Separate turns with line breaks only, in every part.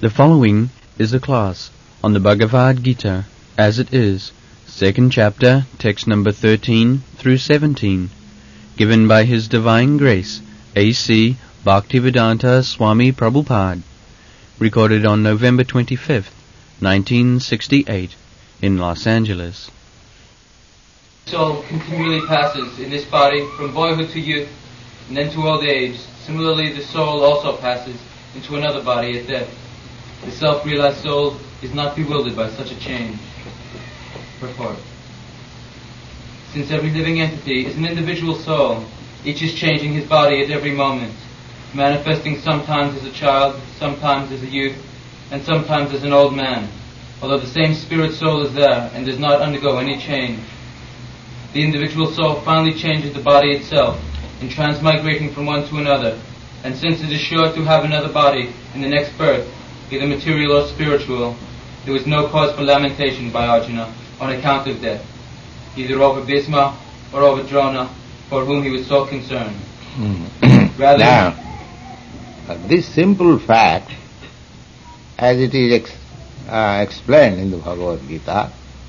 The following is a class on the Bhagavad Gita as it is, second chapter, text number 13 through 17, given by His Divine Grace, A.C. Bhaktivedanta Swami Prabhupada, recorded on November 25th, 1968, in Los Angeles.
Soul continually passes in this body from boyhood to youth and then to old age. Similarly, the soul also passes into another body at death. The self-realized soul is not bewildered by such a change. Purport. Since every living entity is an individual soul, each is changing his body at every moment, manifesting sometimes as a child, sometimes as a youth, and sometimes as an old man, although the same spirit soul is there and does not undergo any change. The individual soul finally changes the body itself in transmigrating from one to another, and since it is sure to have another body in the next birth, either material or spiritual, there was no cause for lamentation by Arjuna on account of death, either over Bhisma or over Drona, for whom he was so concerned.
Rather, now, this simple fact, as it is explained in the Bhagavad Gita,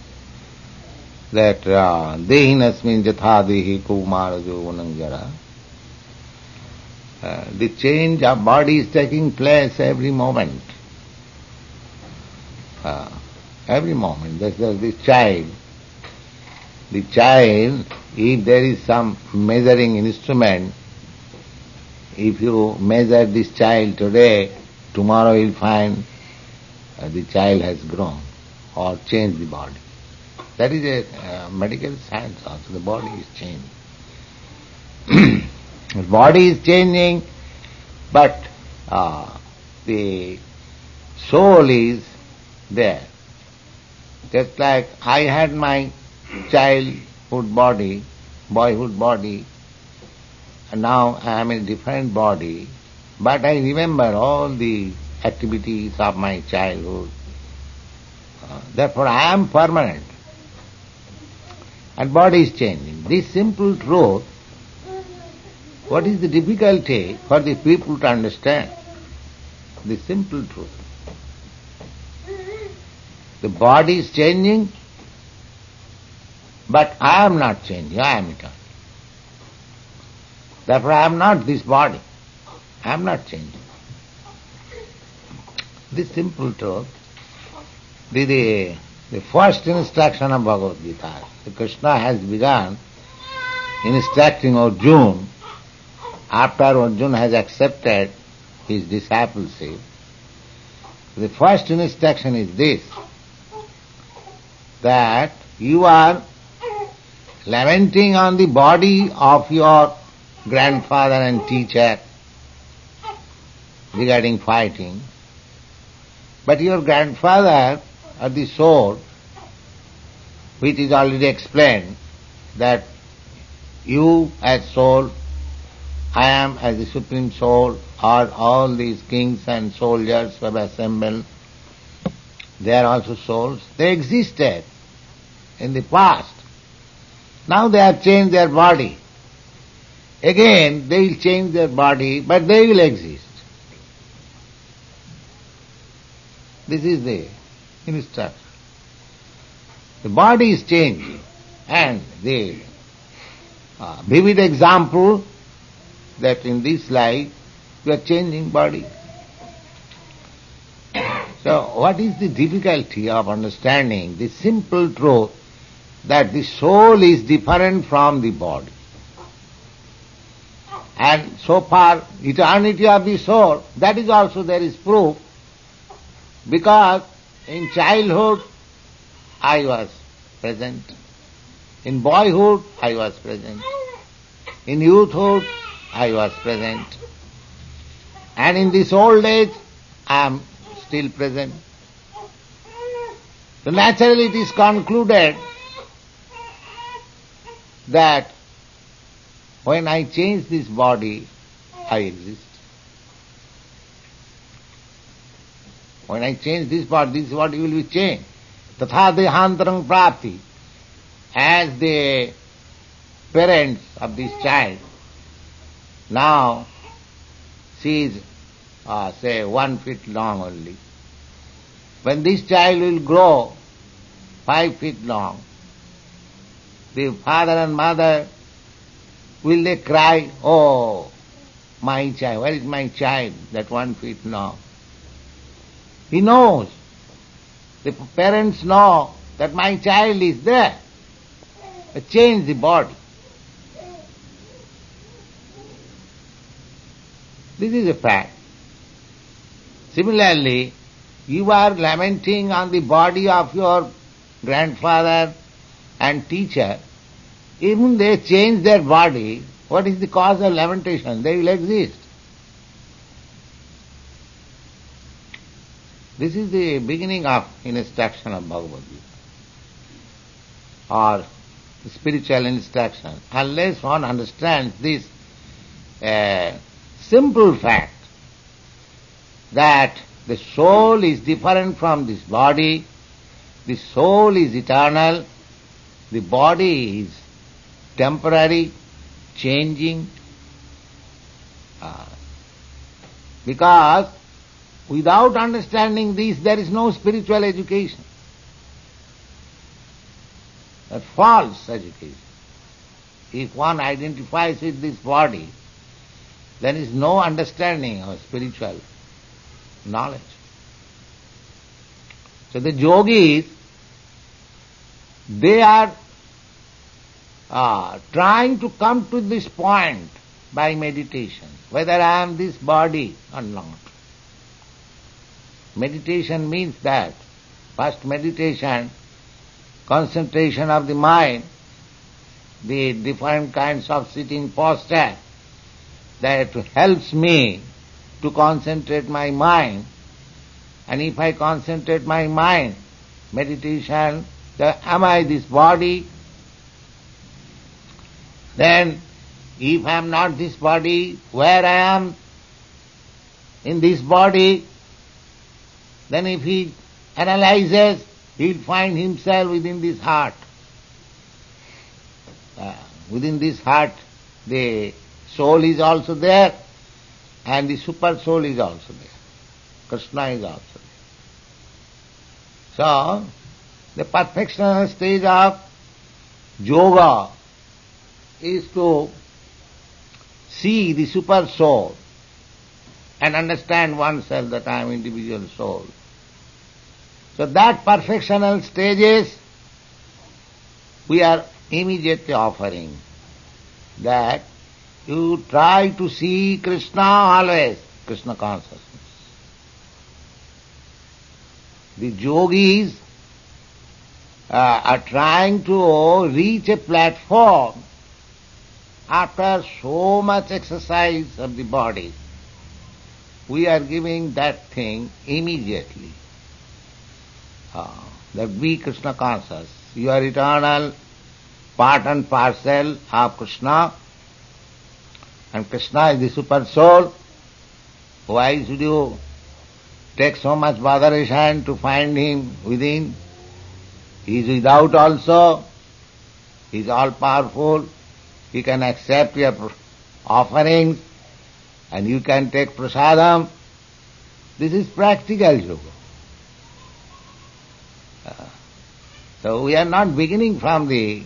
that dehinasmin jatha dehi kumarajo vanangjara, the change of body is taking place every moment. Every moment. There's this child. The child, if there is some measuring instrument, if you measure this child today, tomorrow you'll find the child has grown or changed the body. That is a medical science also. The body is changing. The body is changing, but the soul is there. Just like I had my childhood body, boyhood body, and now I am in a different body, but I remember all the activities of my childhood. Therefore I am permanent. And body is changing. This simple truth, what is the difficulty for the people to understand? The simple truth. The body is changing, but I am not changing, I am eternal. Therefore I am not this body. I am not changing. This simple truth, the first instruction of Bhagavad Gita, Krishna has begun instructing Arjuna after Arjuna has accepted his discipleship. The first instruction is this, that you are lamenting on the body of your grandfather and teacher regarding fighting, but your grandfather or the soul, which is already explained, that you as soul, I am as the Supreme Soul, or all these kings and soldiers who have assembled, they are also souls. They existed in the past. Now they have changed their body. Again they will change their body, but they will exist. This is the instruction. The body is changing, and the vivid example that in this life you are changing body. So what is the difficulty of understanding the simple truth that the soul is different from the body? And so far, eternity of the soul, that is also there is proof, because in childhood I was present, in boyhood I was present, in youthhood I was present, and in this old age I am still present. So naturally it is concluded that when I change this body, I exist. When I change this body, this body will be changed. Tatha dehantarang prapti. As the parents of this child, now she is say 1 foot long only, when this child will grow 5 feet long, the father and mother, will they cry, "Oh, my child, where is my child, that 1 feet long?" He knows, the parents know that my child is there. Change the body. This is a fact. Similarly, you are lamenting on the body of your grandfather and teacher. Even they change their body, what is the cause of lamentation? They will exist. This is the beginning of instruction of Bhagavad Gita, or spiritual instruction. Unless one understands this simple fact that the soul is different from this body, the soul is eternal, the body is temporary, changing, because without understanding this, there is no spiritual education. A false education. If one identifies with this body, there is no understanding of spiritual knowledge. So the yogis, they are trying to come to this point by meditation, whether I am this body or not. Meditation means that first meditation, concentration of the mind, the different kinds of sitting posture, that helps me to concentrate my mind. And if I concentrate my mind, meditation, am I this body? Then, if I am not this body, where I am in this body? Then if he analyzes, he will find himself within this heart. Within this heart, the soul is also there, and the super soul is also there. Krishna is also there. So, the perfectional stage of yoga is to see the super soul and understand oneself that I am individual soul. So that perfectional stages we are immediately offering, that you try to see Krishna always, Krishna consciousness. The yogis are trying to reach a platform after so much exercise of the body. We are giving that thing immediately. That be Krishna conscious. You are eternal, part and parcel of Krishna, and Krishna is the super soul. Why should you take so much botheration to find him within? He is without also. He is all powerful. He can accept your offerings, and you can take prasadam. This is practical yoga. So we are not beginning from the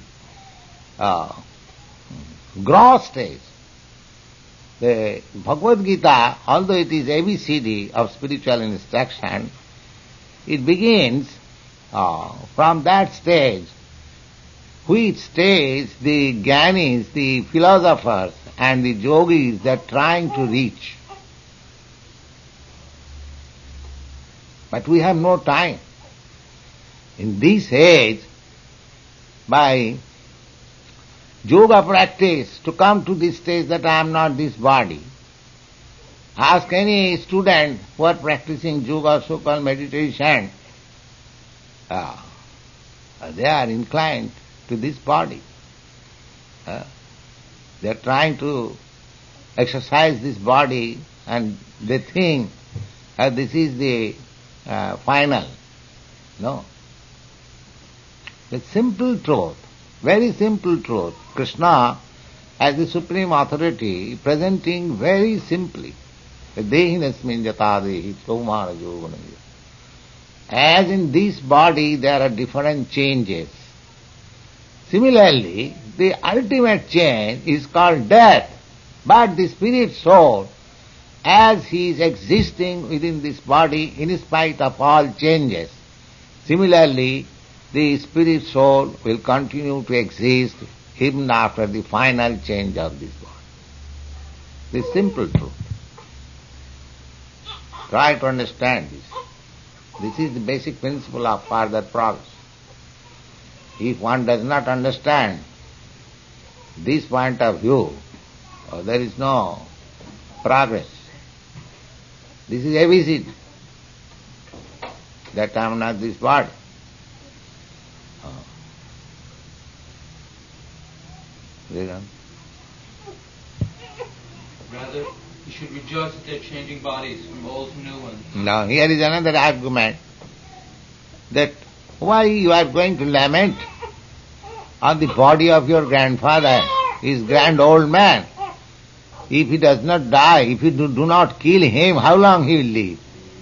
gross stage. The Bhagavad Gita, although it is ABCD of spiritual instruction, it begins from that stage, which stage the Jnanis, the philosophers and the yogis, they are trying to reach. But we have no time. In this age, by yoga practice, to come to this stage that I am not this body. Ask any student who are practicing yoga, so-called meditation, they are inclined to this body. They are trying to exercise this body, and they think this is the final. No. The simple truth, very simple truth, Krishna as the supreme authority presenting very simply, Dehinasmin jata dehi kaumara yoganaya. as in this body there are different changes. Similarly, the ultimate change is called death. But the spirit soul, as he is existing within this body in spite of all changes, similarly the spirit soul will continue to exist even after the final change of this body. This simple truth. Try to understand this. This is the basic principle of further progress. If one does not understand this point of view, there is no progress. This is ABCD. That I am not this body.
Rather, you should rejoice that they're changing bodies from old to new ones.
Now here is another argument that why you are going to lament on the body of your grandfather, his grand old man. If he does not die, if you do not kill him, how long he will live?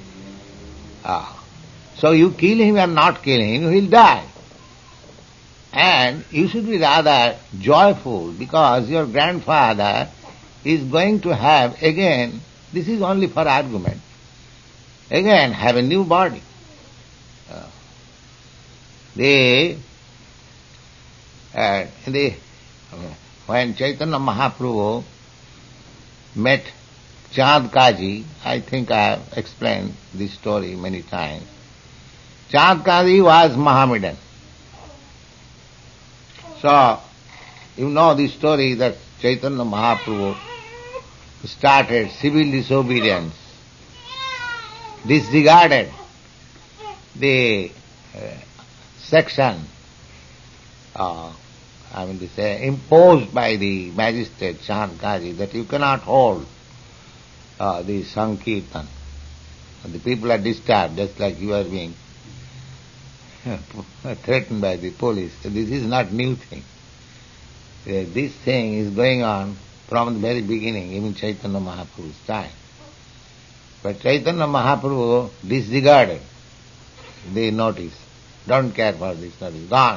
So you kill him or not kill him, he will die. And you should be rather joyful because your grandfather is going to have again, this is only for argument, again have a new body. When Chaitanya Mahaprabhu met Chand Kaji, I think I have explained this story many times. Chand Kaji was Mohammedan. So, you know the story that Chaitanya Mahaprabhu started civil disobedience, disregarded the section, imposed by the magistrate Chand Kaji that you cannot hold the Sankirtan. The people are disturbed just like you are being threatened by the police. So this is not new thing. This thing is going on from the very beginning, even Chaitanya Mahaprabhu's time. But Chaitanya Mahaprabhu disregarded the notice. Don't care for this notice. Gone.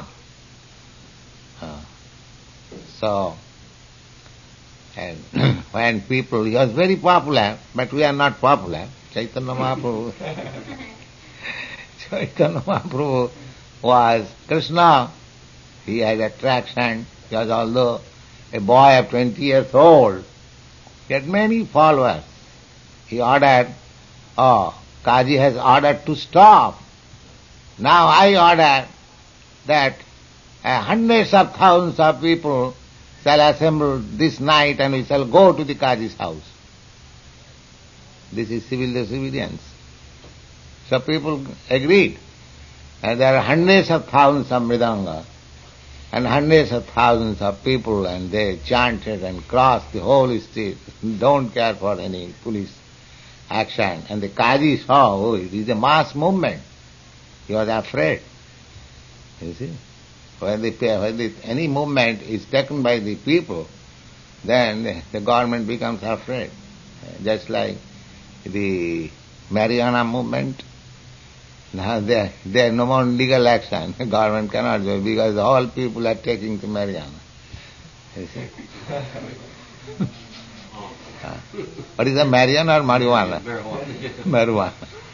And when people, he was very popular, but we are not popular. Chaitanya Mahaprabhu was Krishna. He had attraction. He was although a boy of 20 years old. He had many followers. He ordered, Kaji has ordered to stop. Now I order that hundreds of thousands of people shall assemble this night and we shall go to the Kaji's house. This is civil disobedience. So people agreed. And there are hundreds of thousands of mridanga and hundreds of thousands of people, and they chanted and crossed the whole street, don't care for any police action. And the Kaji saw, it is a mass movement. He was afraid. You see? When any movement is taken by the people, then the government becomes afraid. Just like the Marijuana movement. Now there is no more legal action. The government cannot do it because all people are taking to marijuana. You see? What is the marijuana or marijuana? Marijuana.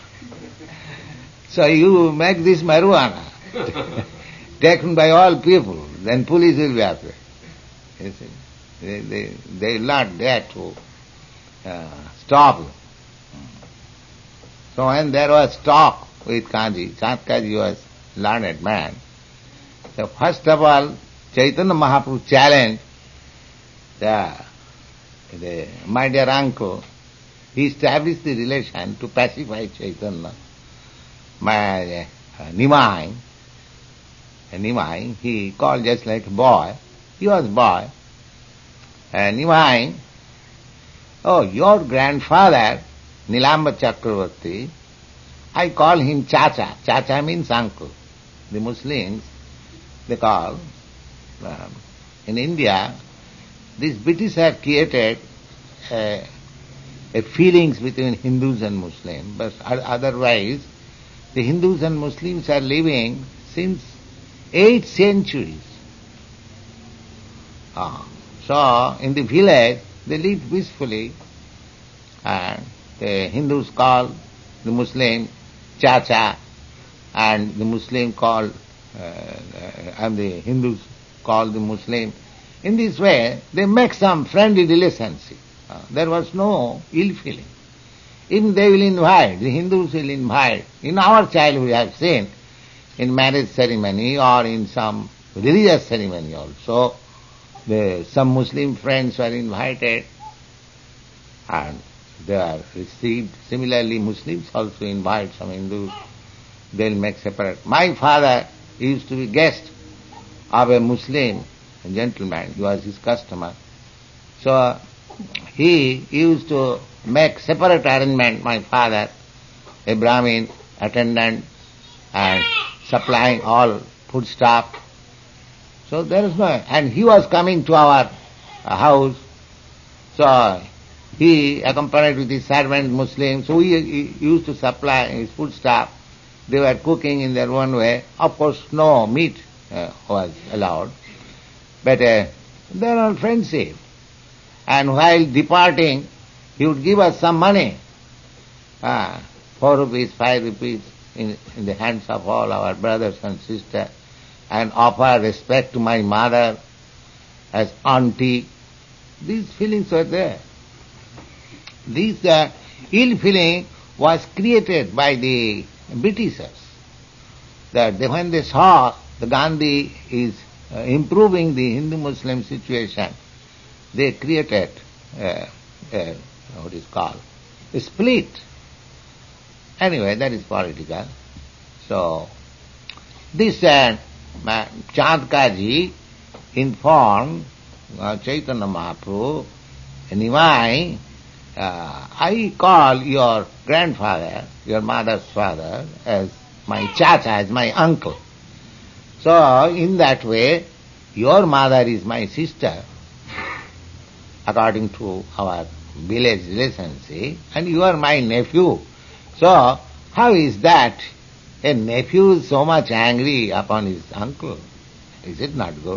So you make this marijuana taken by all people, then police will be afraid. You see? They will not dare to stop you. So when there was talk with Kanji, Chand Kaji was learned man. So first of all, Chaitanya Mahaprabhu challenged my dear uncle. He established the relation to pacify Chaitanya. My Nimai, he called just like a boy. He was a boy. Nimai, your grandfather, Nilamba Chakravarti, I call him Chacha. Chacha means uncle. The Muslims, they call, in India, these British have created a feelings between Hindus and Muslims, but otherwise the Hindus and Muslims are living since 8 centuries. So, in the village, they live peacefully, and the Hindus call the Muslim Chacha, and the Muslim call, and the Hindus call the Muslim. In this way, they make some friendly relationship. There was no ill feeling. Even they will invite, the Hindus will invite. In our childhood we have seen, in marriage ceremony or in some religious ceremony also, some Muslim friends were invited and they are received. Similarly, Muslims also invite some Hindus. They will make separate. My father used to be guest of a Muslim gentleman. He was his customer. So he used to make separate arrangement, my father, a Brahmin attendant, and supplying all food stuff. So there is no, and he was coming to our house. So he accompanied with his servant Muslim. So he used to supply his food stuff. They were cooking in their own way. Of course, no meat was allowed. But they are all friendship. And while departing, he would give us some money, 4 rupees, 5 rupees, in the hands of all our brothers and sisters, and offer respect to my mother as auntie. These feelings were there. This ill feeling was created by the Britishers. That when they saw the Gandhi is improving the Hindu-Muslim situation, they created what is called a split. Anyway, that is political. So, this Chandkaji informed Chaitanya Mahaprabhu, Nimai, I call your grandfather, your mother's father, as my chacha, as my uncle. So, in that way, your mother is my sister, according to our village relationship, and you are my nephew. So, how is that? A nephew is so much angry upon his uncle. Is it not good?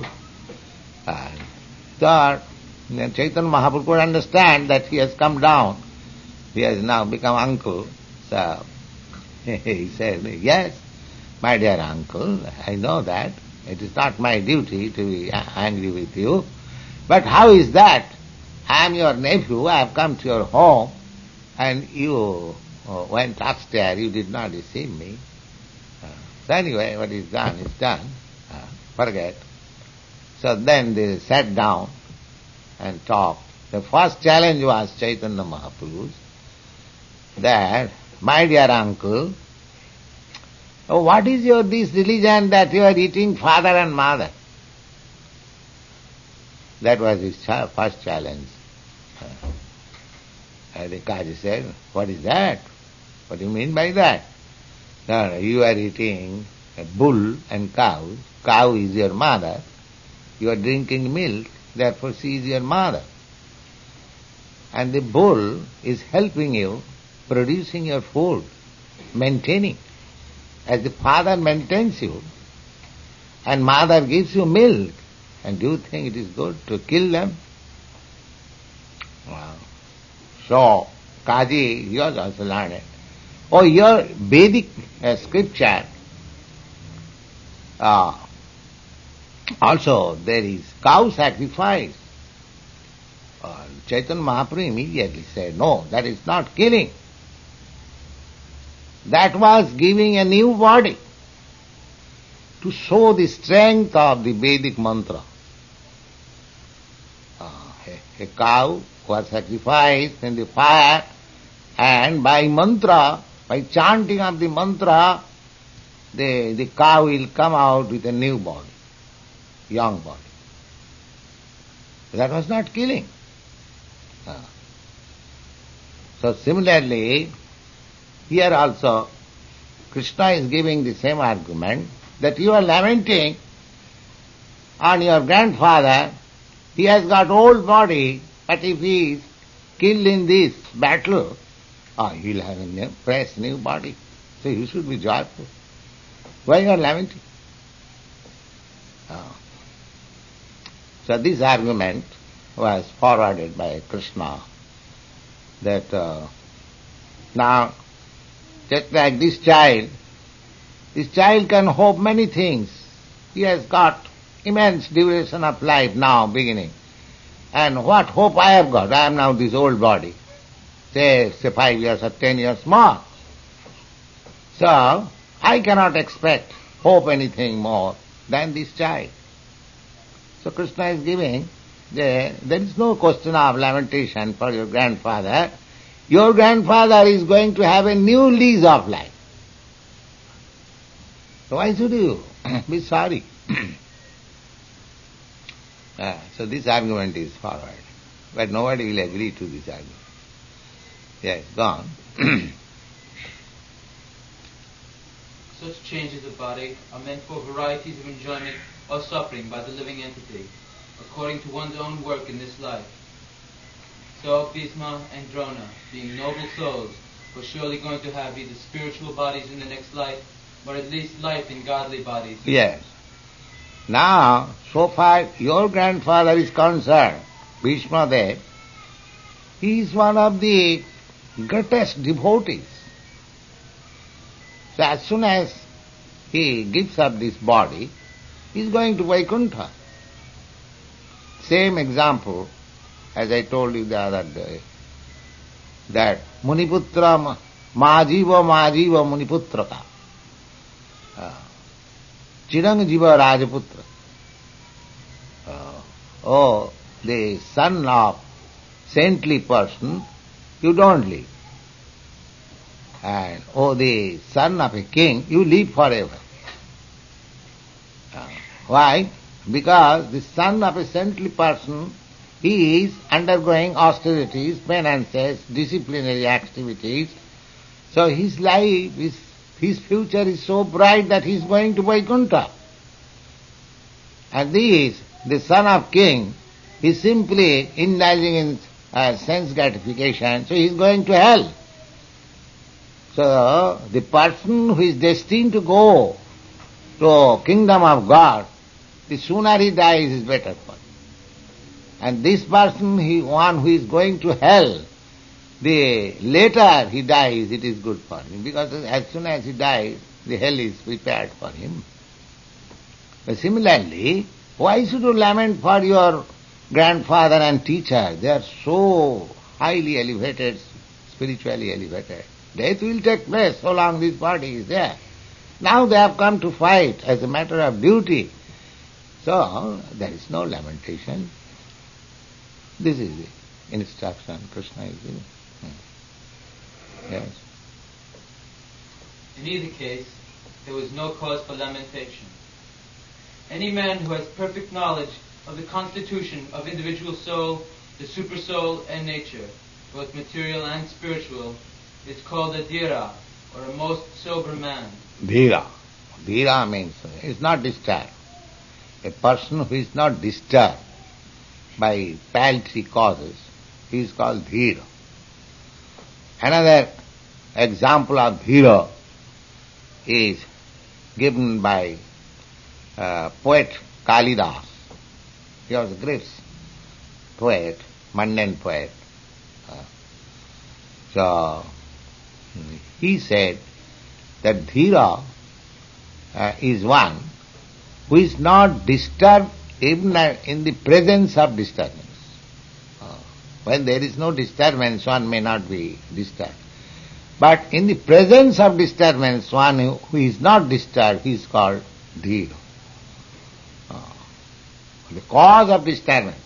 So, Chaitanya Mahaprabhu could understand that he has come down. He has now become uncle. So, he said, yes, my dear uncle, I know that. It is not my duty to be angry with you. But how is that? I am your nephew, I have come to your home, and you went upstairs, you did not receive me. So anyway, what is done is done. Forget. So then they sat down and talked. The first challenge was Chaitanya Mahaprabhu's, that, my dear uncle, what is your this religion that you are eating father and mother? That was his first challenge. The Kaji said, what is that? What do you mean by that? No, you are eating a bull and cow. Cow is your mother. You are drinking milk, therefore she is your mother. And the bull is helping you, producing your food, maintaining. As the father maintains you, and mother gives you milk, and do you think it is good to kill them? Wow. So, Kaji, he was also learned. Oh, your Vedic scripture, also there is cow sacrifice. Chaitanya Mahaprabhu immediately said, no, that is not killing. That was giving a new body to show the strength of the Vedic mantra. A cow was sacrificed in the fire, and by mantra, by chanting of the mantra, the cow will come out with a new body, young body. That was not killing. So similarly, here also, Krishna is giving the same argument, that you are lamenting on your grandfather. He has got old body, but if he is killed in this battle, he will have a fresh new body. So you should be joyful. Why you are lamenting? So this argument was forwarded by Krishna that now, just like this child can hope many things. He has got immense duration of life now beginning. And what hope I have got? I am now this old body. Say 5 years or 10 years more. So, I cannot expect, hope anything more than this child. So Krishna is giving, there is no question of lamentation for your grandfather. Your grandfather is going to have a new lease of life. So why should you be sorry? So this argument is forward. But nobody will agree to this argument. Yes, go on.
Such changes of body are meant for varieties of enjoyment or suffering by the living entity, according to one's own work in this life. So Bhisma and Drona, being noble souls, were surely going to have either spiritual bodies in the next life, or at least life in godly bodies.
Yes. Now, so far your grandfather is concerned, Bhishma Dev, he is one of the greatest devotees. So as soon as he gives up this body, he is going to Vaikuntha. Same example as I told you the other day, that Muniputra Majiva Muniputraka. Chirang Jiva Rajaputra. Oh, the son of saintly person, you don't live. And oh, the son of a king, you live forever. Why? Because the son of a saintly person, he is undergoing austerities, penances, disciplinary activities. So his life, his future is so bright that he is going to Vaikuntha. And this, the son of king, is simply indulging in sense gratification, so he is going to hell. So the person who is destined to go to kingdom of God, the sooner he dies is better for him. And this person, one who is going to hell, the later he dies, it is good for him, because as soon as he dies, the hell is prepared for him. But similarly, why should you lament for your grandfather and teacher? They are so highly elevated, spiritually elevated. Death will take place so long this body is there. Now they have come to fight as a matter of duty. So there is no lamentation. This is the instruction Krishna is giving. Yes.
In either case, there was no cause for lamentation. Any man who has perfect knowledge of the constitution of individual soul, the supersoul, and nature, both material and spiritual, is called a dhira, or a most sober man.
Dhira. Dhira means is not disturbed. A person who is not disturbed by paltry causes, he is called dhira. Another example of dhira is given by poet Kalidas. He was a great poet, mundane poet. So he said that dhira is one who is not disturbed even in the presence of disturbance. When there is no disturbance, one may not be disturbed. But in the presence of disturbance, one who is not disturbed, he is called dhira. The cause of disturbance.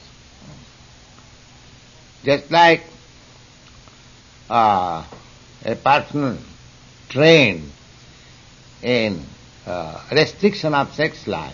Just like a person trained in restriction of sex life.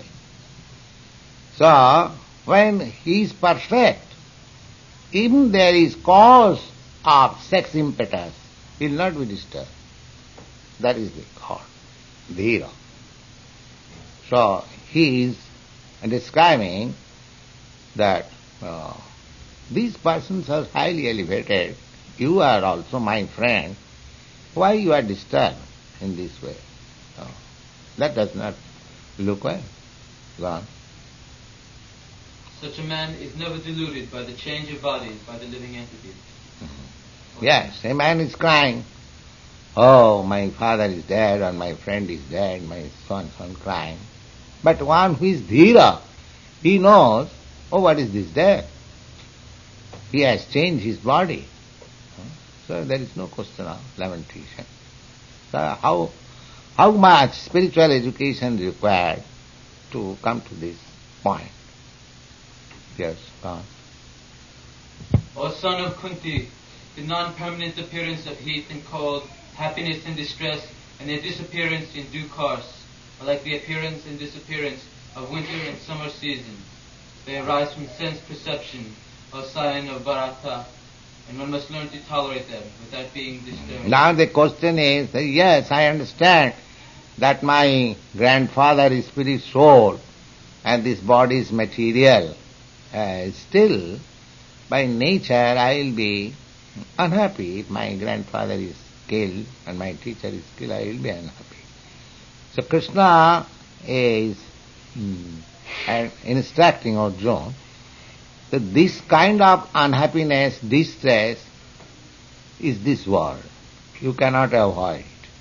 So, when he is perfect, even there is cause of sex impetus, he will not be disturbed. That is the cause, dhira. So, he is describing that these persons are highly elevated. You are also my friend. Why you are disturbed? in this way. Oh, that does not look well. Go on.
Such a man is never deluded by the change of bodies by the living entity.
Yes, a man is crying, oh, my father is dead, or my friend is dead, my son crying. But one who is dhira, he knows, oh, what is this death? He has changed his body. So there is no question of lamentation. So how much spiritual education is required to come to this point? Yes, go on.
O son of Kunti, the non-permanent appearance of heat and cold, happiness and distress, and their disappearance in due course, are like the appearance and disappearance of winter and summer season. They arise from sense perception, or sign of Bharata, and one must learn to tolerate them without being disturbed.
Now the question is, yes, I understand that my grandfather is spirit soul and this body is material. Still, by nature I will be unhappy. If my grandfather is killed and my teacher is killed, I will be unhappy. So Krishna is instructing Arjuna that this kind of unhappiness, distress is this world. You cannot avoid.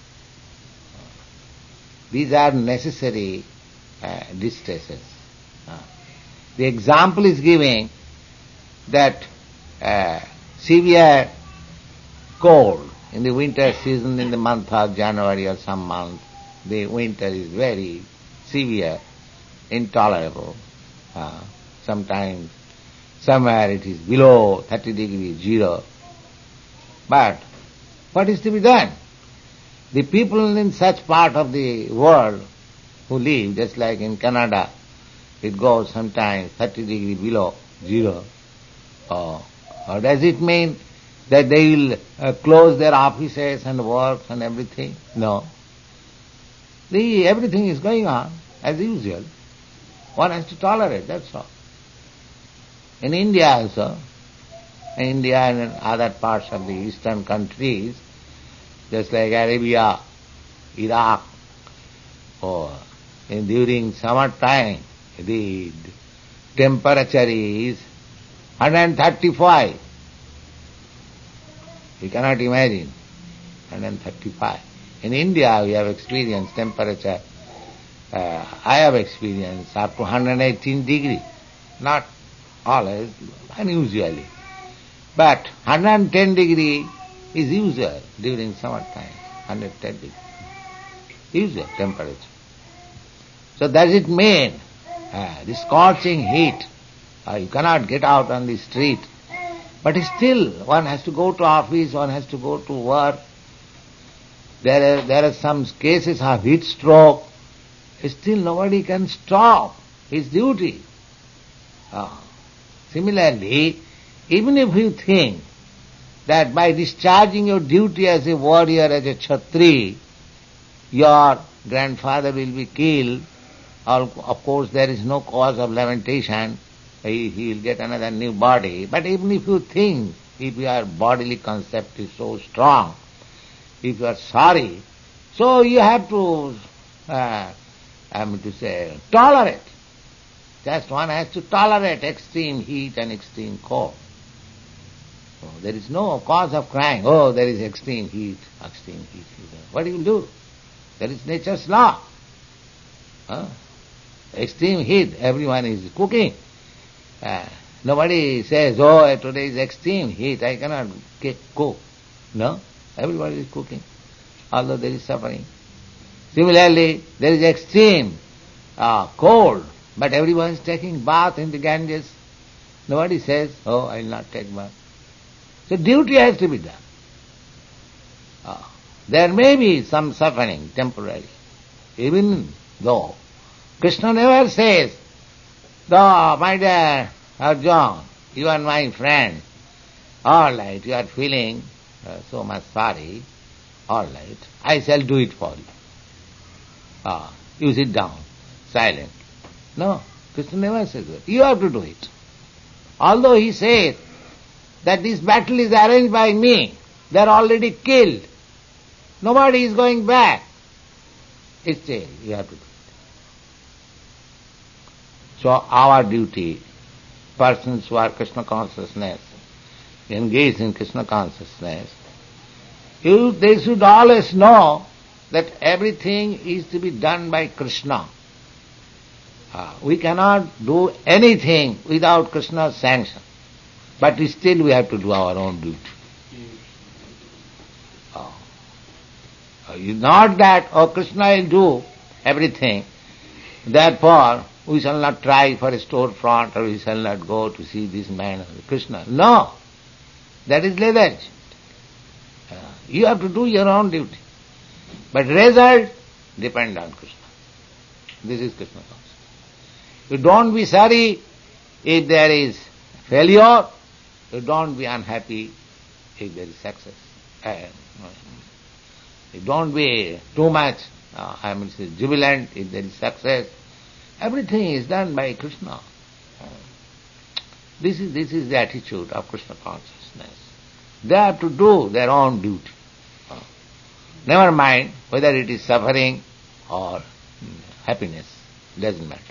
These are necessary distresses. The example is giving that severe cold in the winter season, in the month of January or some month, the winter is very severe, intolerable. Sometimes, somewhere it is below 30 degrees, 0. But what is to be done? The people in such part of the world who live, just like in Canada, it goes sometimes 30 degrees below 0. Or does it mean that they will close their offices and work and everything? No. Everything is going on as usual. One has to tolerate, that's all. In India also, India and in other parts of the eastern countries, just like Arabia, Iraq, or during summer time, the temperature is 135. You cannot imagine. 135. In India we have experienced temperature, I have experienced up to 118 degrees. Not always, unusually. But 110 degree is usual during summer time. 110 degree. Usual temperature. So does it mean the scorching heat, you cannot get out on the street, but still one has to go to office, one has to go to work. There are some cases of heat stroke. Still nobody can stop his duty. Similarly, even if you think that by discharging your duty as a warrior, as a Kshatri, your grandfather will be killed, of course there is no cause of lamentation, he will get another new body. But even if you think, if your bodily concept is so strong, if you are sorry, so you have to, tolerate. Just one has to tolerate extreme heat and extreme cold. So there is no cause of crying, oh, there is extreme heat, extreme heat. What do you do? There is nature's law. Extreme heat, everyone is cooking. Nobody says, oh, today is extreme heat, I cannot cook. No, everybody is cooking, although there is suffering. Similarly, there is extreme cold, but everyone is taking bath in the Ganges. Nobody says, oh, I will not take bath. So duty has to be done. There may be some suffering temporary, even though Krishna never says, though, my dear Arjuna, you are my friend, all right, you are feeling so much sorry, all right, I shall do it for you. You sit down, silent. No, Krishna never says that. You have to do it. Although he says that this battle is arranged by me, they are already killed. Nobody is going back. Still, you have to do it. So our duty, persons who are Krishna consciousness, engaged in Krishna consciousness, they should always know that everything is to be done by Krishna. We cannot do anything without Krishna's sanction. But still we have to do our own duty. It's not that, Krishna will do everything, therefore we shall not try for a storefront or we shall not go to see this man or Krishna. No, that is lethargy. You have to do your own duty. But result depend on Krishna. This is Krishna consciousness. You don't be sorry if there is failure. You don't be unhappy if there is success. You don't be too much, jubilant if there is success. Everything is done by Krishna. This is the attitude of Krishna consciousness. They have to do their own duty. Never mind whether it is suffering or happiness. Doesn't matter.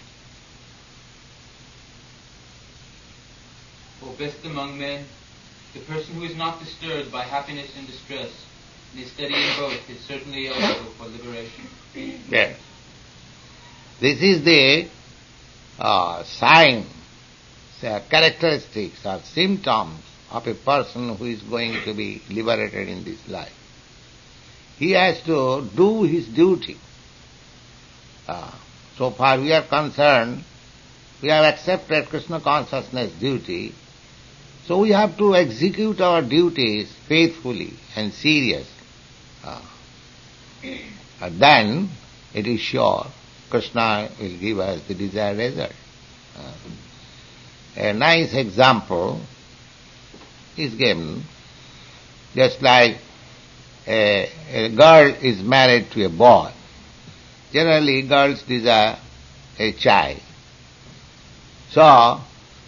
O best among men, the person who is not disturbed by happiness and distress and is steady in both is certainly eligible for liberation.
Yes. This is the sign, characteristics or symptoms of a person who is going to be liberated in this life. He has to do his duty. So far we are concerned, we have accepted Krishna consciousness duty, so we have to execute our duties faithfully and seriously. Then it is sure Krishna will give us the desired result. A nice example is given, just like a girl is married to a boy. Generally, girls desire a child. So,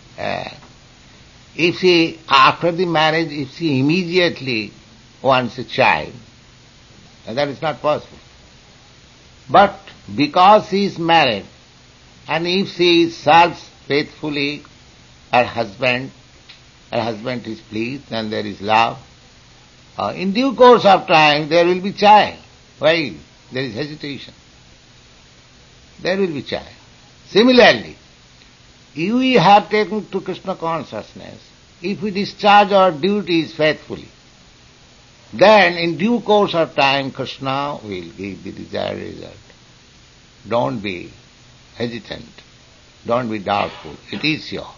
if she, after the marriage, if she immediately wants a child, that is not possible. But because she is married, and if she serves faithfully her husband is pleased and there is love, in due course of time there will be child. Why? There is hesitation. There will be child. Similarly, if we have taken to Krishna consciousness, if we discharge our duties faithfully, then in due course of time Krishna will give the desired result. Don't be hesitant. Don't be doubtful. It is sure.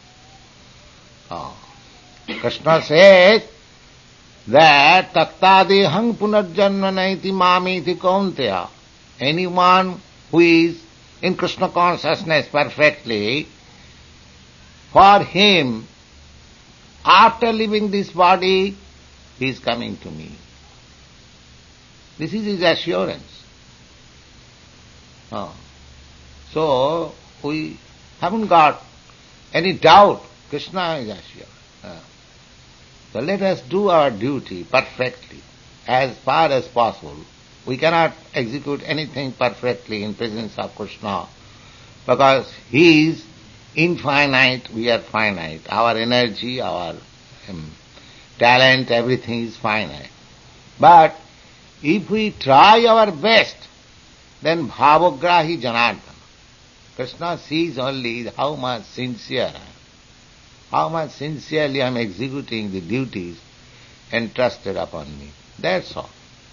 Krishna says that taktadehang punarjanma naiti mamiti kaunteya. Anyone who is in Krishna consciousness perfectly, for him, after leaving this body, he is coming to me. This is his assurance. So, we haven't got any doubt. Krishna is assured. So let us do our duty perfectly, as far as possible. We cannot execute anything perfectly in presence of Krishna, because He is infinite, we are finite. Our energy, our talent, everything is finite. But if we try our best, then bhavograhi janardana. Krishna sees only how much sincere I am, how much sincerely I am executing the duties entrusted upon me. That's all.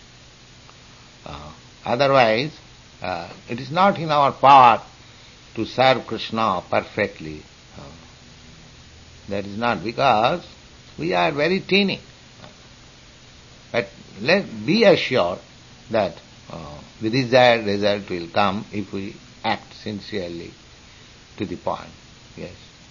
Otherwise, it is not in our power to serve Krishna perfectly. That is not, because we are very teeny. But be assured that the desired result will come if we act sincerely to the point. Yes.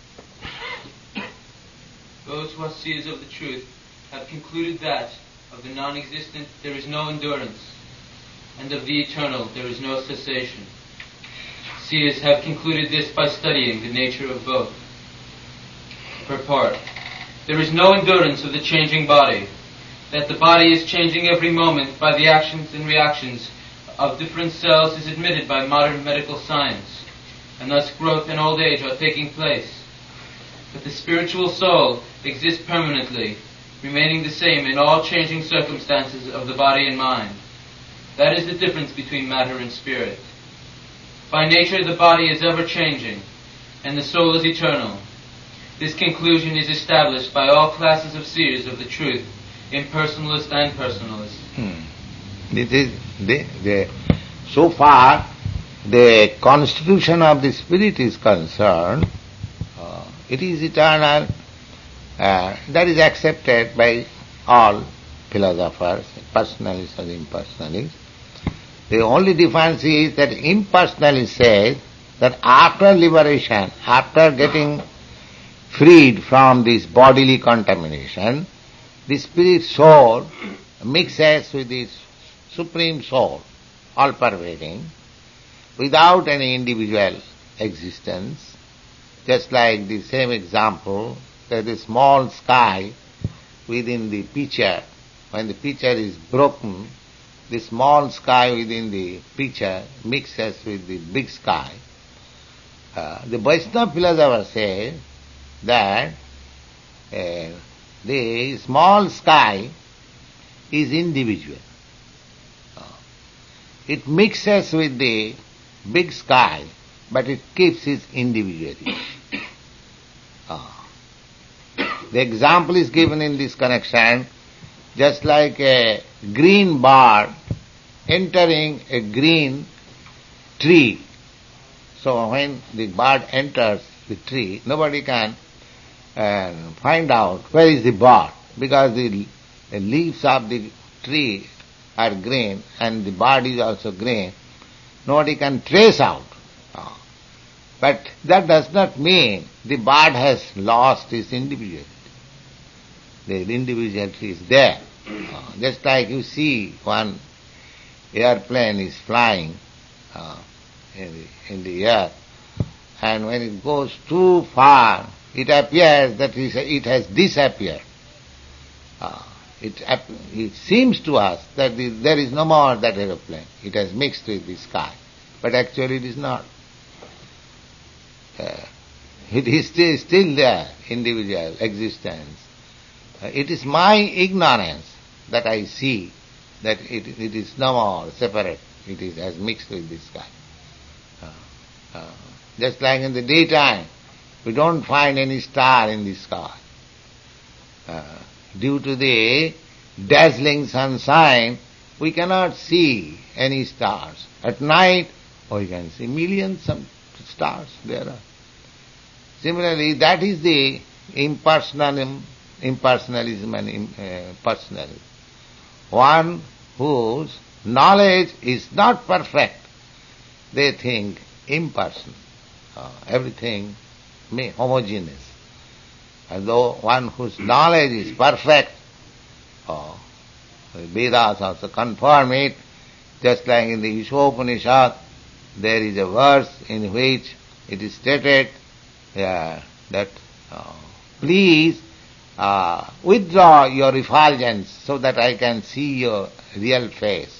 Those who are seers of the truth have concluded that of the non-existent there is no endurance, and of the eternal there is no cessation. Seers have concluded this by studying the nature of both. Purport. There is no endurance of the changing body, that the body is changing every moment by the actions and reactions of different cells is admitted by modern medical science, and thus growth and old age are taking place. But the spiritual soul exists permanently, remaining the same in all changing circumstances of the body and mind. That is the difference between matter and spirit. By nature the body is ever changing, and the soul is eternal. This conclusion is established by all classes of seers of the truth, impersonalist and personalist.
This is so far the constitution of the spirit is concerned, it is eternal. That is accepted by all philosophers, personalists and impersonalists. The only difference is that impersonalist says that after liberation, after getting freed from this bodily contamination, the spirit soul mixes with this supreme soul, all-pervading, without any individual existence, just like the same example, that the small sky within the pitcher, when the pitcher is broken, the small sky within the pitcher mixes with the big sky. The Vaishnava philosopher says that the small sky is individual. It mixes with the big sky, but it keeps its individuality. The example is given in this connection, just like a green bird entering a green tree. So when the bird enters the tree, nobody can find out where is the bird, because the leaves of the tree are green and the bird is also green. Nobody can trace out. But that does not mean the bird has lost its individuality. The individuality is there. Just like you see one airplane is flying in the air, and when it goes too far, it appears that it has disappeared. It seems to us that there is no more that aeroplane. It has mixed with the sky. But actually it is not. It is still there, individual existence. It is my ignorance that I see that it is no more separate. It is as mixed with the sky. Just like in the daytime, we don't find any star in the sky. Due to the dazzling sunshine, we cannot see any stars. At night, we can see millions of stars there are. Similarly, that is the impersonalism and personalism. One whose knowledge is not perfect, they think impersonal. Everything homogeneous. Although one whose knowledge is perfect, the Vedas also confirm it, just like in the Ishopanishad, there is a verse in which it is stated that please withdraw your effulgence so that I can see your real face.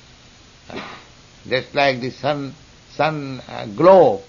Just like the sun globe,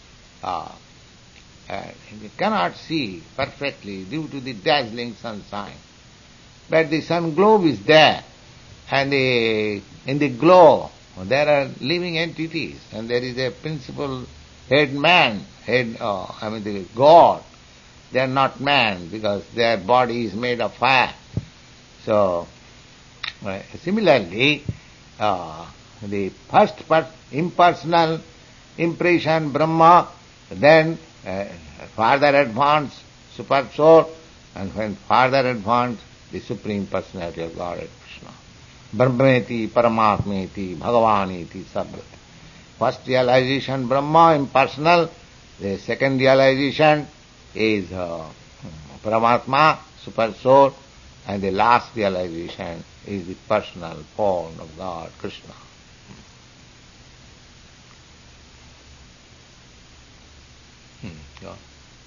you cannot see perfectly due to the dazzling sunshine. But the sun globe is there, and in the globe there are living entities, and there is a principal head man, the God. They are not man because their body is made of fire. So, similarly, the first impersonal impression, Brahma, then farther advanced, super soul, and when farther advanced, the Supreme Personality of Godhead, Krishna. Brahmeti, Paramatmeti, Bhagavaniti, Sabrati. First realization, Brahma, impersonal. The second realization is Paramatma, super soul. And the last realization is the personal form of God, Krishna.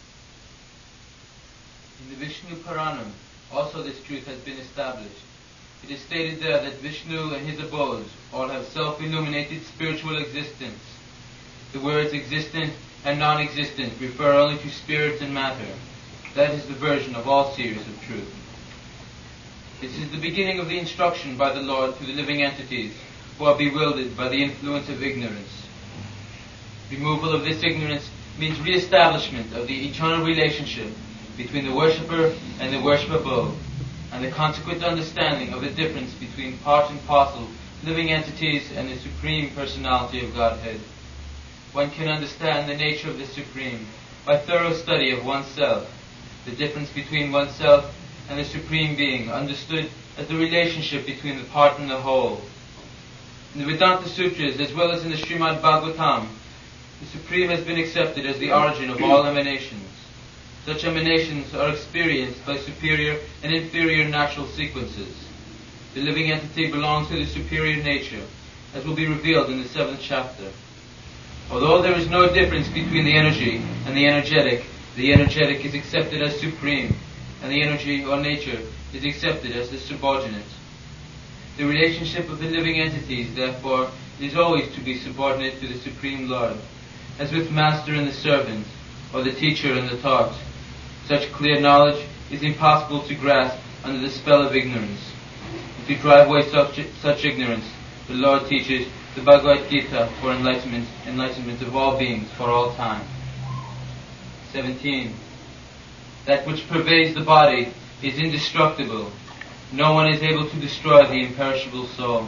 In the Vishnu Puranam, also this truth has been established. It is stated there that Vishnu and his abodes all have self-illuminated spiritual existence. The words existent and non-existent refer only to spirit and matter. That is the version of all series of truth. This is the beginning of the instruction by the Lord to the living entities who are bewildered by the influence of ignorance. Removal of this ignorance means re-establishment of the eternal relationship between the worshipper and the worshipable, and the consequent understanding of the difference between part and parcel living entities and the Supreme Personality of Godhead. One can understand the nature of the Supreme by thorough study of oneself, the difference between oneself and the Supreme Being, understood as the relationship between the part and the whole. In the Vedanta Sutras, as well as in the Srimad Bhagavatam, the Supreme has been accepted as the origin of all emanations. Such emanations are experienced by superior and inferior natural sequences. The living entity belongs to the superior nature, as will be revealed in the 7th chapter. Although there is no difference between the energy and the energetic is accepted as supreme, and the energy or nature is accepted as the subordinate. The relationship of the living entities, therefore, is always to be subordinate to the Supreme Lord, as with master and the servant, or the teacher and the taught. Such clear knowledge is impossible to grasp under the spell of ignorance. And to drive away such ignorance, the Lord teaches the Bhagavad Gita for enlightenment of all beings for all time. 17. That which pervades the body is indestructible. No one is able to destroy the imperishable soul.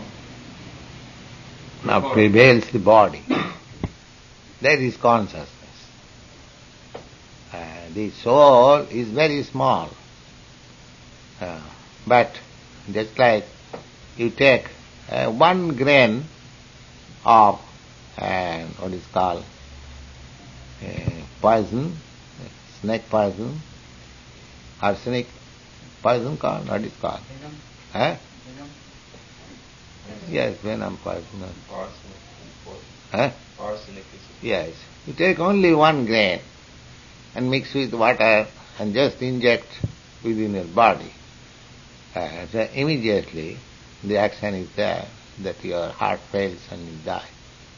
Now prevails the body. That is consciousness. The soul is very small. But just like you take 1 grain of what is called poison, snake poison, arsenic poison called, what is called?
Venom.
Yes, venom poison.
Arsenic is
Yes. You take only 1 grain and mix with water and just inject within your body. So immediately the action is there that your heart fails and you die.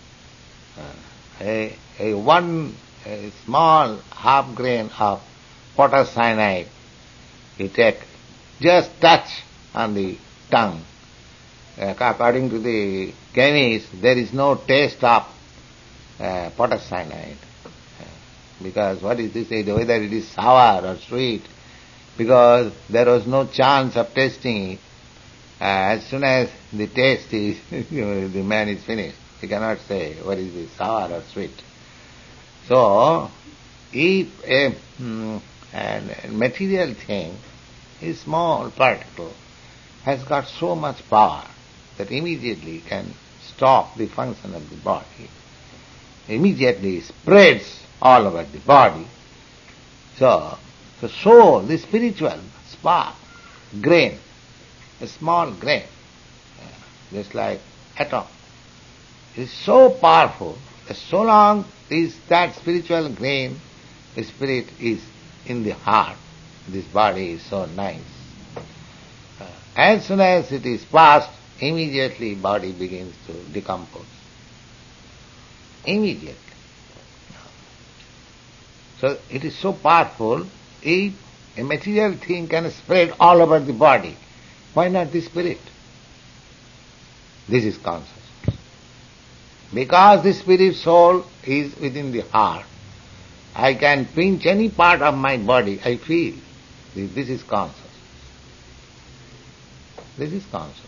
A small half grain of potash cyanide you take, just touch on the tongue. According to the chemists, there is no taste of potash cyanide. Because what is this, whether it is sour or sweet, because there was no chance of tasting it. As soon as the taste is, the man is finished. He cannot say what is this, sour or sweet. So, if a material thing, a small particle, has got so much power that immediately can stop the function of the body, immediately spreads all over the body. So, the soul, the spiritual spark, grain, a small grain, just like atom, is so powerful that so long is that spiritual grain, the spirit is in the heart, this body is so nice. As soon as it is passed, immediately body begins to decompose. Immediately. So it is so powerful, if a material thing can spread all over the body, why not the spirit? This is consciousness. Because the spirit soul is within the heart, I can pinch any part of my body, I feel. This is consciousness. This is consciousness.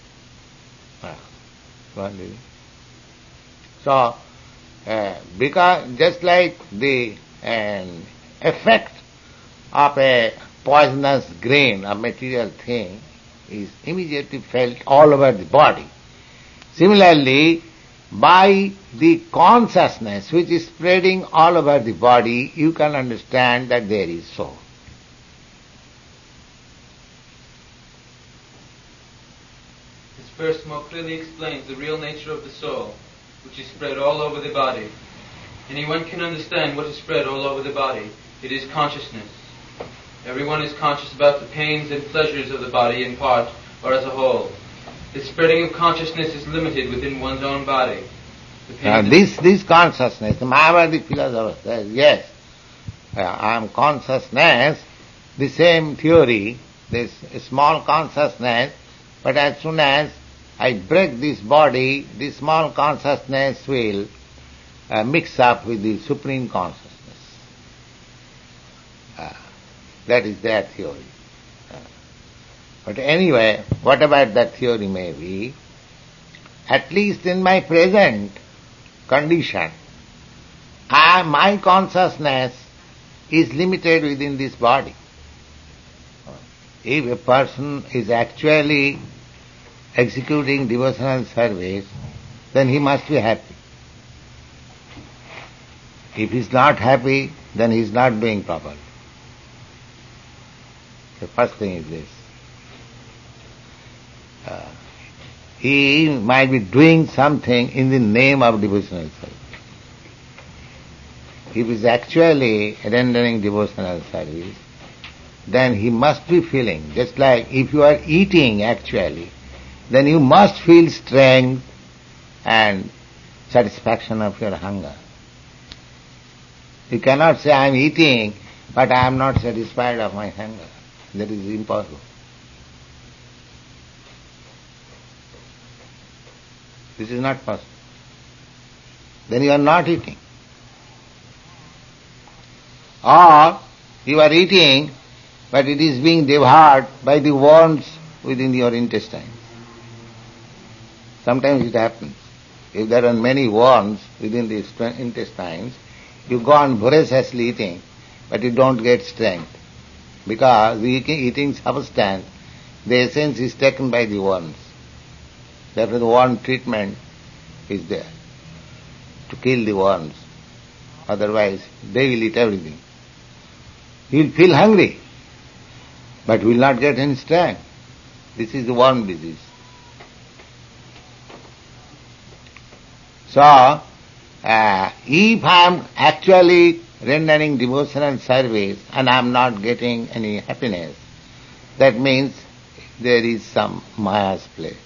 So, because just like the effect of a poisonous grain, a material thing, is immediately felt all over the body. Similarly, by the consciousness which is spreading all over the body, you can understand that there is soul.
This verse more clearly explains the real nature of the soul, which is spread all over the body. Anyone can understand what is spread all over the body. It is consciousness. Everyone is conscious about the pains and pleasures of the body in part, or as a whole. The spreading of consciousness is limited within one's own body.
Now this consciousness, the Mayavadi philosopher says, yes, I am consciousness, the same theory, this small consciousness, but as soon as I break this body, this small consciousness will mix up with the supreme consciousness. That is their theory. But anyway, whatever that theory may be, at least in my present condition, my consciousness is limited within this body. If a person is actually executing devotional service, then he must be happy. If he is not happy, then he is not doing properly. The first thing is this. He might be doing something in the name of devotional service. If he is actually rendering devotional service, then he must be feeling, just like if you are eating actually, then you must feel strength and satisfaction of your hunger. You cannot say, I am eating, but I am not satisfied of my hunger. That is impossible. This is not possible. Then you are not eating. Or you are eating, but it is being devoured by the worms within your intestines. Sometimes it happens. If there are many worms within the intestines, you go on voraciously eating, but you don't get strength. Because the eating substance, the essence is taken by the worms. Therefore the worm treatment is there, to kill the worms. Otherwise they will eat everything. He will feel hungry, but will not get any strength. This is the worm disease. So, if I am actually rendering devotional service and I am not getting any happiness, that means there is some Maya's play.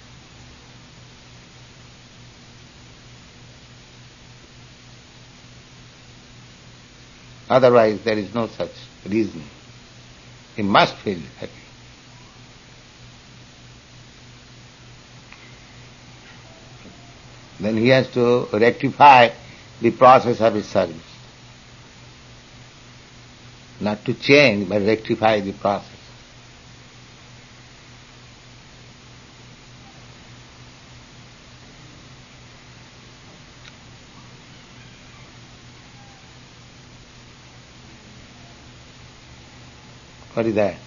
Otherwise there is no such reason. He must feel happy. Then he has to rectify the process of his service. Not to change, but rectify the process. What is that?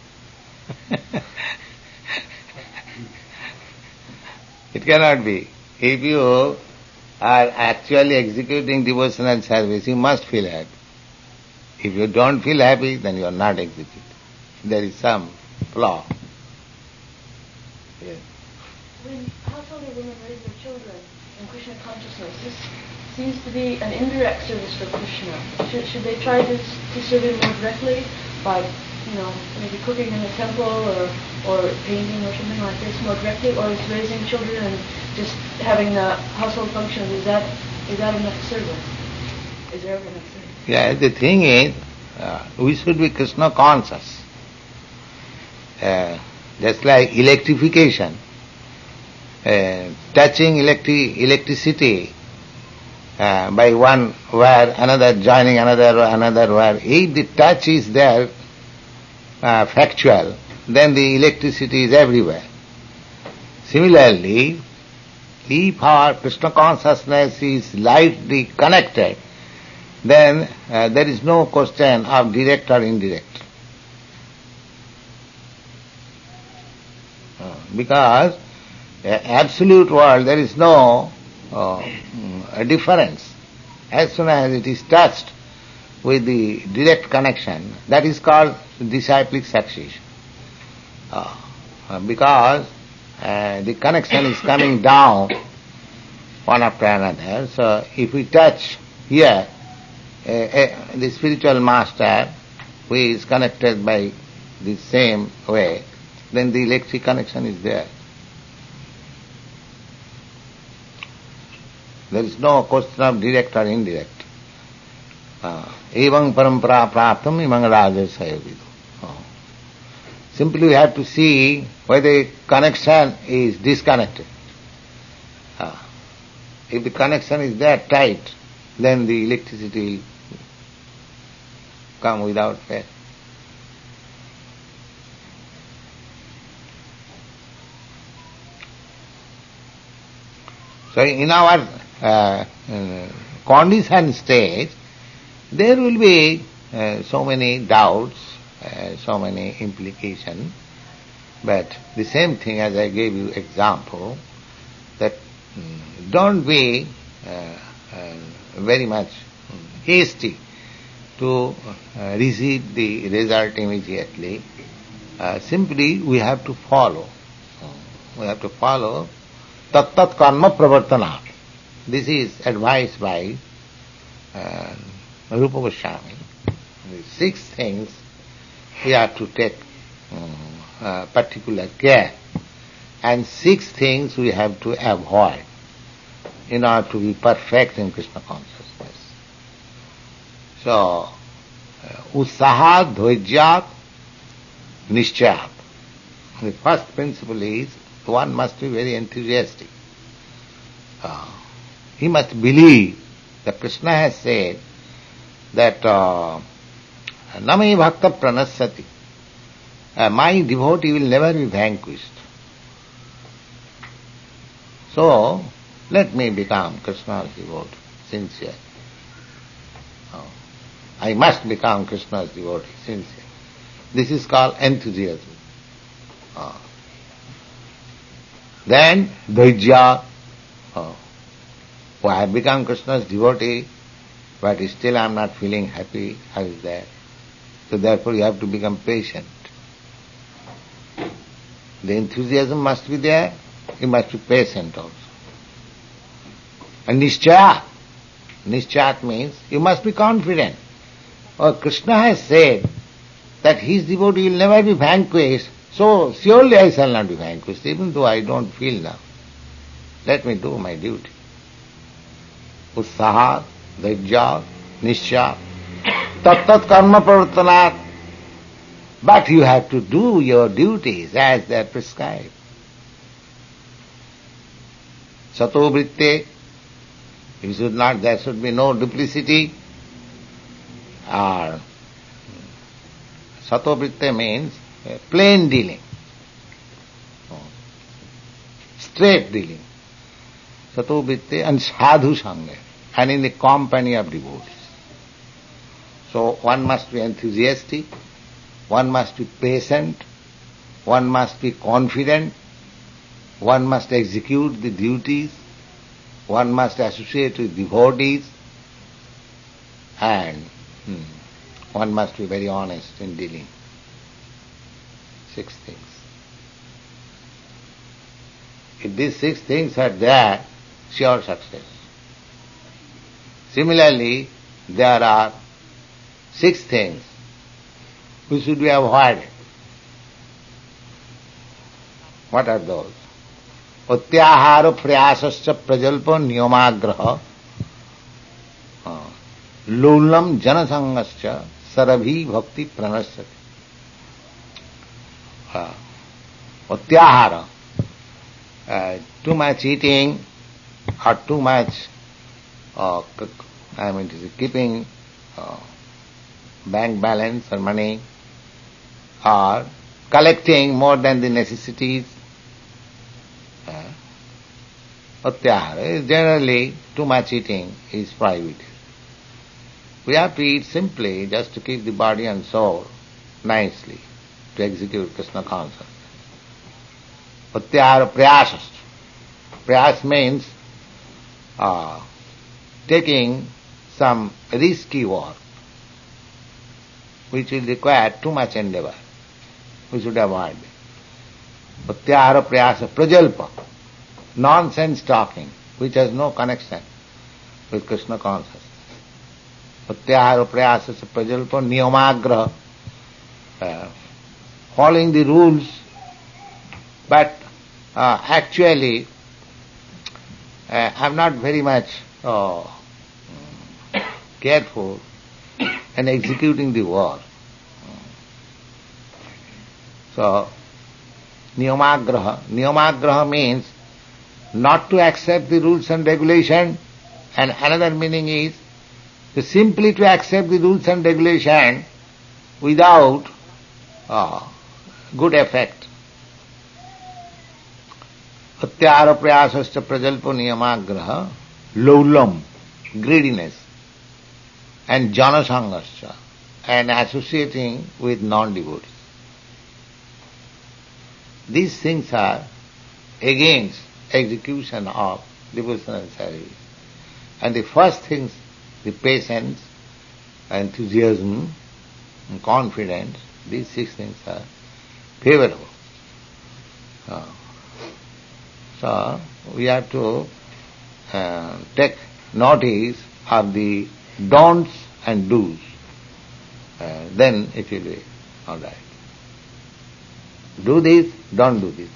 It cannot be. If you are actually executing devotional service, you must feel happy. If you don't feel happy, then you are not executing. There is some flaw. Yes.
How can we women raise their children in Krishna consciousness? This seems to be an indirect service for Krishna. Should they try to serve him more directly by, maybe cooking in the temple or painting or something like this more directly, or is raising children and just having the household functions, is that enough service? Is there ever enough service?
Yeah, the thing is, we should be Krishna conscious. Just like electrification, touching electricity by one wire, another joining another wire. If the touch is there, factual, then the electricity is everywhere. Similarly, if our Krishna consciousness is lightly connected, then there is no question of direct or indirect. Because absolute world, there is no difference. As soon as it is touched with the direct connection, that is called disciplic succession. Because the connection is coming down one after another. So if we touch here, the spiritual master who is connected by the same way, then the electric connection is there. There is no question of direct or indirect. Evam parampara praptam imang rajasaya vidu. Simply we have to see whether the connection is disconnected. If the connection is that tight, then the electricity will come without fail. So in our conditioned stage, there will be so many doubts, so many implications, but the same thing as I gave you example, that don't be very much hasty to receive the result immediately. Simply we have to follow. We have to follow tat tat karma pravartana. This is advised by Rupa Goswami. The 6 things we have to take particular care, and 6 things we have to avoid in order to be perfect in Krishna consciousness. So, utsahat, dhoijyat, nishchayat. The first principle is one must be very enthusiastic. He must believe that Krishna has said that Nami bhakta pranasyati. My devotee will never be vanquished. So, let me become Krishna's devotee, sincere. I must become Krishna's devotee, sincere. This is called enthusiasm. Then, dhaijya. I have become Krishna's devotee, but still I am not feeling happy. How is that? So therefore you have to become patient. The enthusiasm must be there, you must be patient also. And nishchaya. Nishchayat means you must be confident. Krishna has said that his devotee will never be vanquished, so surely I shall not be vanquished, even though I don't feel now. Let me do my duty. Utsahat, dhaijyat, nishchayat, tat karma pravartanat. But you have to do your duties as they are prescribed. Sato vritte, there should be no duplicity. Or sato vritte means plain dealing, straight dealing. Sato vritte and sadhu sangha, and in the company of devotees. So one must be enthusiastic, one must be patient, one must be confident, one must execute the duties, one must associate with devotees, and one must be very honest in dealing. 6 things. If these 6 things are there, sure success. Similarly, there are 6 things which should be avoided. What are those? Utyahara prayasascha prajalpa niyamagraha lulam janasangascha sarabhi bhakti pranasyati. Utyahara, too much eating or too much keeping bank balance or money, or collecting more than the necessities. Utyahara is generally too much eating is prohibited. We have to eat simply just to keep the body and soul nicely, to execute Krishna consciousness. Utyahara prayasas. Prayas means taking some risky work which will require too much endeavor. We should avoid it. Utyahara prayasa prajalpa, nonsense talking, which has no connection with Krishna consciousness. Utyahara prayasa prajalpa niyamagraha, following the rules, but actually I'm not very much careful in executing the war. So, niyamagraha means not to accept the rules and regulation, and another meaning is to simply to accept the rules and regulation without good effect. Atyara prayasascha prajalpo niyamagraha laulam, greediness, and janasangascha, and associating with non-devotees. These things are against execution of devotional service. And the first things, the patience, enthusiasm, and confidence, these 6 things are favorable. So we have to take notice of the don'ts and do's. Then it will be all right. Do this, don't do this.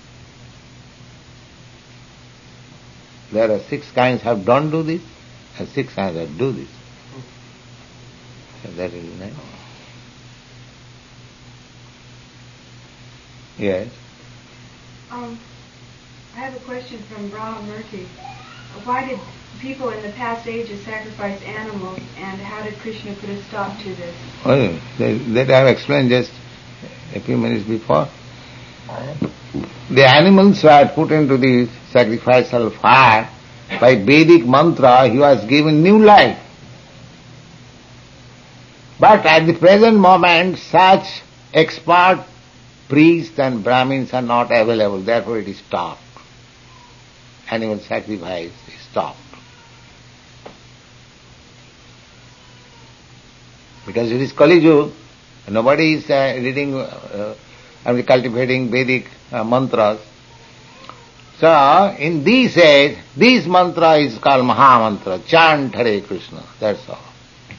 There are 6 kinds of don't do this and 6 kinds of do this. So that is nice. Yes.
I have a question from Brahma Murthy. Why did people in the past ages sacrifice animals, and how did Krishna put a stop to this?
Oh, that I have explained just a few minutes before. The animals were put into the sacrificial fire. By Vedic mantra, he was given new life. But at the present moment, such expert priests and Brahmins are not available, therefore it is stopped. Animal sacrifice is stopped. Because it is Kali Yuga, nobody is reading and cultivating Vedic mantras. So, in this age, this mantra is called Maha Mantra, chant Hare Krishna, that's all.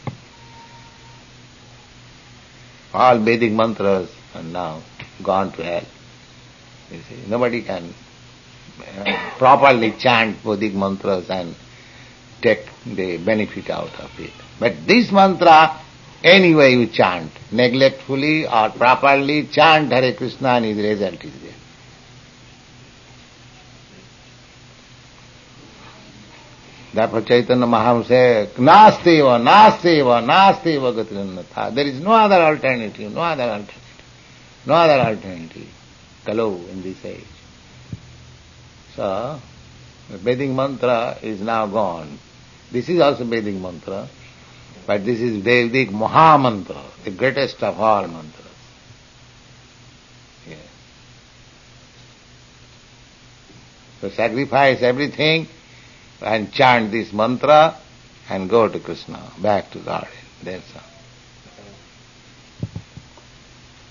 All Vedic mantras are now gone to hell. You see, nobody can properly chant Vedic mantras and take the benefit out of it. But this mantra, anyway you chant, neglectfully or properly, chant Hare Krishna and his result is there. Therefore Chaitanya Mahaprabhu said, Nasteva, Nasteva, Nasteva Gatirannatha. There is no other alternative, no other alternative, no other alternative. Kalau in this age. So, the Vedic mantra is now gone. This is also Vedic mantra, but this is Vedic Maha Mantra, the greatest of all mantras. Yes. So sacrifice everything and chant this mantra and go to Krishna, back to God. That's all.